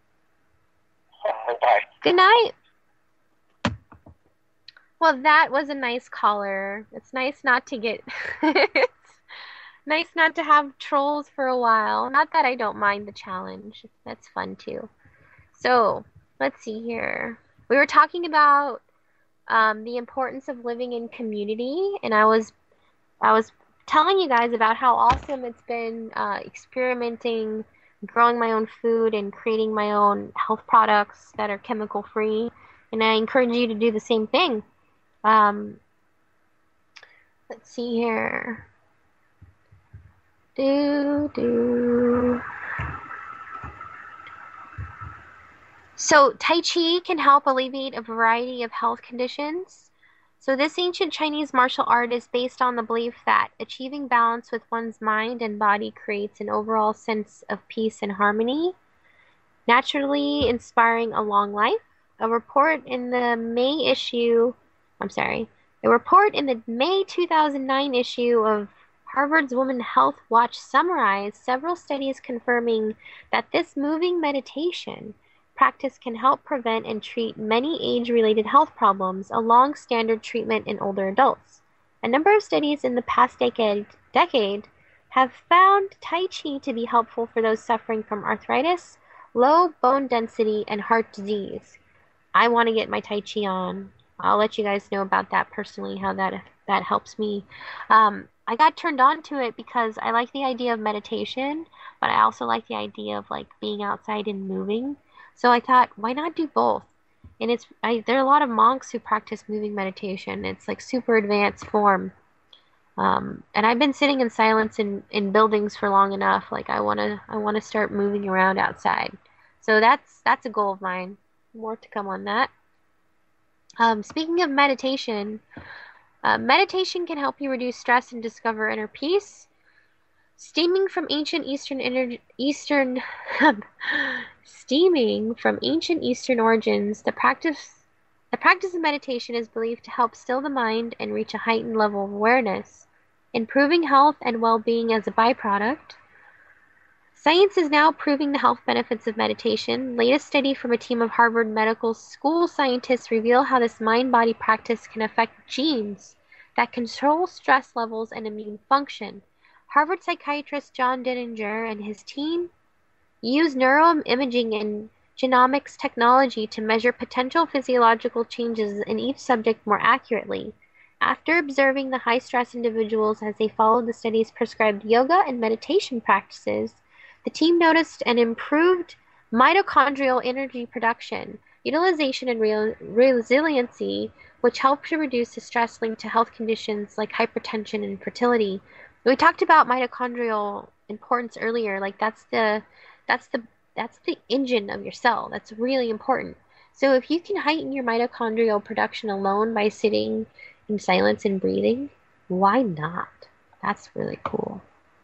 [SPEAKER 5] Bye.
[SPEAKER 3] Good night. Well, that was a nice caller. It's nice not to get it's nice not to have trolls for a while. Not that I don't mind the challenge. That's fun too. So, let's see here. We were talking about the importance of living in community, and I was telling you guys about how awesome it's been experimenting, growing my own food, and creating my own health products that are chemical free. And I encourage you to do the same thing. Let's see here. So Tai Chi can help alleviate a variety of health conditions. So this ancient Chinese martial art is based on the belief that achieving balance with one's mind and body creates an overall sense of peace and harmony, naturally inspiring a long life. A report in the May 2009 issue of Harvard's Women's Health Watch summarized several studies confirming that this moving meditation practice can help prevent and treat many age-related health problems, a long-standard treatment in older adults. A number of studies in the past decade have found Tai Chi to be helpful for those suffering from arthritis, low bone density, and heart disease. I want to get my Tai Chi on. I'll let you guys know about that personally, how that helps me. I got turned on to it because I like the idea of meditation, but I also like the idea of like being outside and moving. So I thought, why not do both? And there are a lot of monks who practice moving meditation. It's like super advanced form. And I've been sitting in silence in buildings for long enough. Like I wanna start moving around outside. So that's a goal of mine. More to come on that. Speaking of meditation, meditation can help you reduce stress and discover inner peace. Steaming from ancient Eastern origins, the practice of meditation is believed to help still the mind and reach a heightened level of awareness, improving health and well-being as a byproduct. Science is now proving the health benefits of meditation. Latest study from a team of Harvard Medical School scientists reveal how this mind-body practice can affect genes that control stress levels and immune function. Harvard psychiatrist John Dittinger and his team use neuroimaging and genomics technology to measure potential physiological changes in each subject more accurately. After observing the high-stress individuals as they followed the study's prescribed yoga and meditation practices, the team noticed an improved mitochondrial energy production, utilization, and resiliency, which helped to reduce the stress linked to health conditions like hypertension and fertility. We talked about mitochondrial importance earlier. Like that's the engine of your cell. That's really important. So if you can heighten your mitochondrial production alone by sitting in silence and breathing, why not? That's really cool.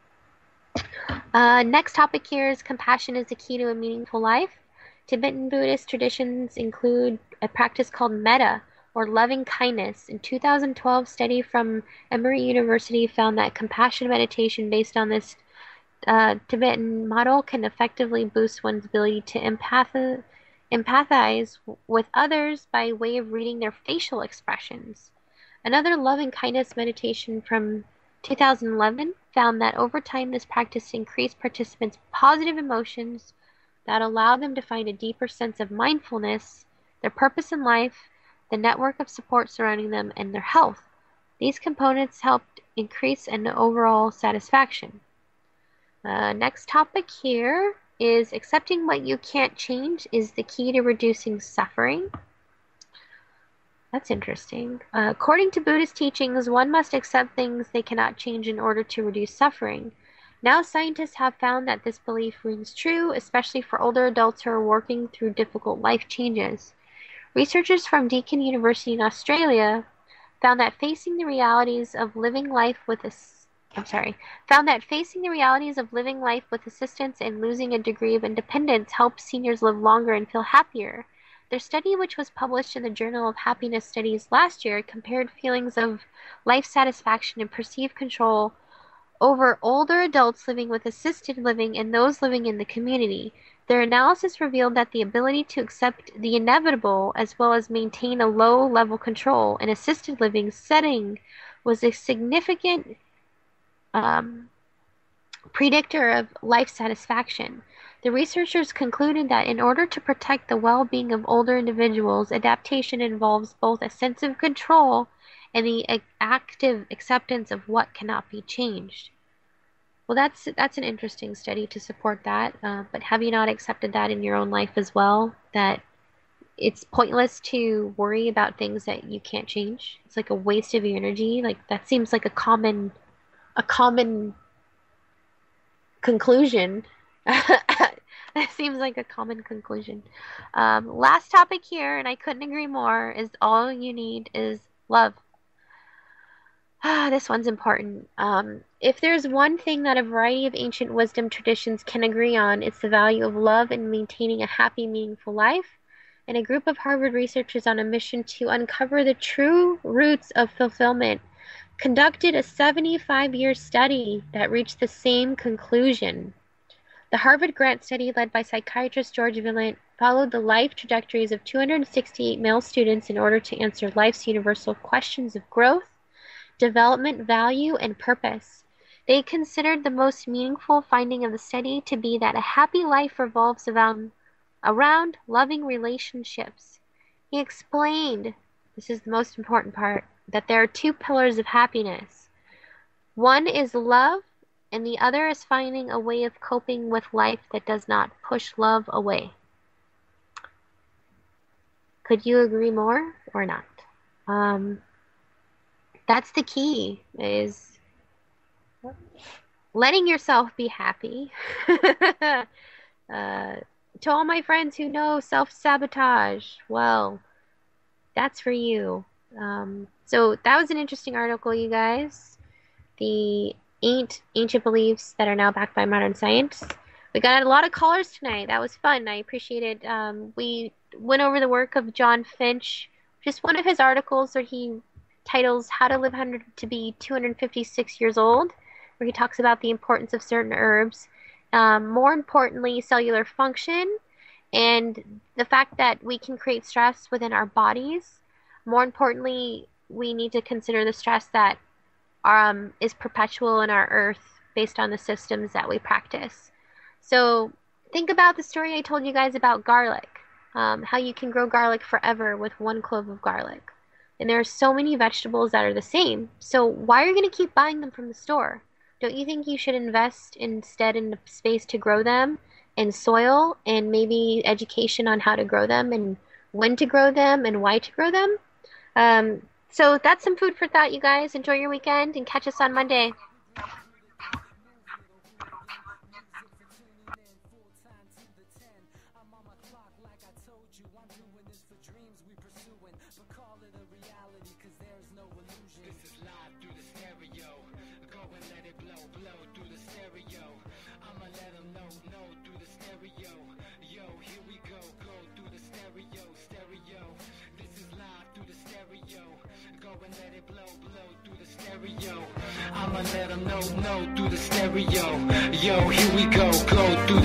[SPEAKER 3] Next topic here is compassion is the key to a meaningful life. Tibetan Buddhist traditions include a practice called metta, or loving kindness. In 2012 study from Emory University found that compassion meditation based on this Tibetan model can effectively boost one's ability to empathize with others by way of reading their facial expressions. Another loving kindness meditation from 2011 found that over time this practice increased participants' positive emotions that allow them to find a deeper sense of mindfulness, their purpose in life, the network of support surrounding them, and their health. These components helped increase in overall satisfaction. Next topic here is accepting what you can't change is the key to reducing suffering. That's interesting. According to Buddhist teachings, one must accept things they cannot change in order to reduce suffering. Now scientists have found that this belief rings true, especially for older adults who are working through difficult life changes. Researchers from Deakin University in Australia found that facing the realities of living life with assistance and losing a degree of independence helps seniors live longer and feel happier. Their study, which was published in the Journal of Happiness Studies last year, compared feelings of life satisfaction and perceived control over older adults living with assisted living and those living in the community. Their analysis revealed that the ability to accept the inevitable as well as maintain a low-level control in assisted living setting was a significant predictor of life satisfaction. The researchers concluded that in order to protect the well-being of older individuals, adaptation involves both a sense of control and the active acceptance of what cannot be changed. Well, that's an interesting study to support that, but have you not accepted that in your own life as well, that it's pointless to worry about things that you can't change? It's like a waste of your energy. Like, that seems like a common conclusion. That seems like a common conclusion. Last topic here, and I couldn't agree more, is all you need is love. This one's important. If there's one thing that a variety of ancient wisdom traditions can agree on, it's the value of love in maintaining a happy, meaningful life. And a group of Harvard researchers on a mission to uncover the true roots of fulfillment conducted a 75-year study that reached the same conclusion. The Harvard Grant study, led by psychiatrist George Villant, followed the life trajectories of 268 male students in order to answer life's universal questions of growth, development, value, and purpose. They considered the most meaningful finding of the study to be that a happy life revolves around loving relationships. He explained, this is the most important part, that there are two pillars of happiness. One is love, and the other is finding a way of coping with life that does not push love away. Could you agree more or not? That's the key, is letting yourself be happy. To all my friends who know self-sabotage, well, that's for you. So that was an interesting article, you guys. The ancient beliefs that are now backed by modern science. We got a lot of callers tonight. That was fun. I appreciate it. We went over the work of John Finch, just one of his articles where he titles How to Live to be 256 Years Old, where he talks about the importance of certain herbs. More importantly, cellular function and the fact that we can create stress within our bodies. More importantly, we need to consider the stress that is perpetual in our earth based on the systems that we practice. So think about the story I told you guys about garlic, how you can grow garlic forever with one clove of garlic. And there are so many vegetables that are the same. So why are you going to keep buying them from the store? Don't you think you should invest instead in space to grow them, and soil, and maybe education on how to grow them and when to grow them and why to grow them? So that's some food for thought, you guys. Enjoy your weekend and catch us on Monday.
[SPEAKER 2] I'ma let them know through the stereo. Yo, here we go through